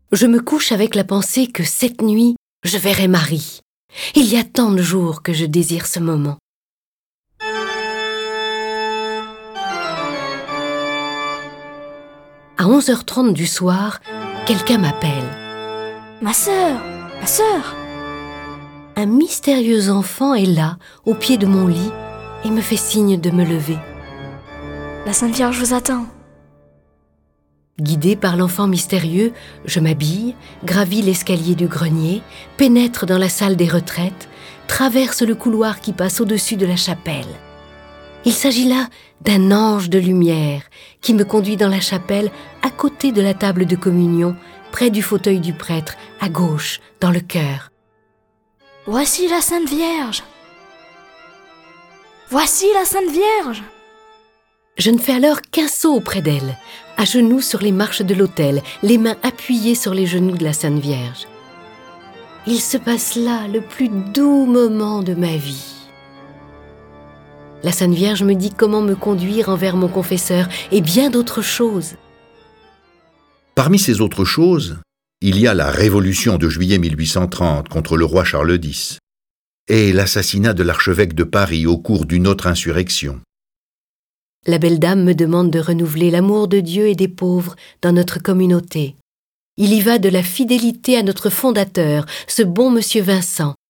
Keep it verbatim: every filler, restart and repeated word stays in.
Je me couche avec la pensée que cette nuit, je verrai Marie. Il y a tant de jours que je désire ce moment. À onze heures trente du soir, quelqu'un m'appelle. Ma sœur, ma sœur. Un mystérieux enfant est là, au pied de mon lit, et me fait signe de me lever. La Sainte Vierge vous attend. Guidée par l'enfant mystérieux, je m'habille, gravis l'escalier du grenier, pénètre dans la salle des retraites, traverse le couloir qui passe au-dessus de la chapelle. Il s'agit là d'un ange de lumière qui me conduit dans la chapelle à côté de la table de communion, près du fauteuil du prêtre, à gauche, dans le chœur. Voici la Sainte Vierge. Voici la Sainte Vierge. Je ne fais alors qu'un saut auprès d'elle, à genoux sur les marches de l'autel, les mains appuyées sur les genoux de la Sainte Vierge. Il se passe là le plus doux moment de ma vie. La Sainte Vierge me dit comment me conduire envers mon confesseur et bien d'autres choses. Parmi ces autres choses, il y a la Révolution de juillet mille huit cent trente contre le roi Charles dix et l'assassinat de l'archevêque de Paris au cours d'une autre insurrection. La belle dame me demande de renouveler l'amour de Dieu et des pauvres dans notre communauté. Il y va de la fidélité à notre fondateur, ce bon monsieur Vincent,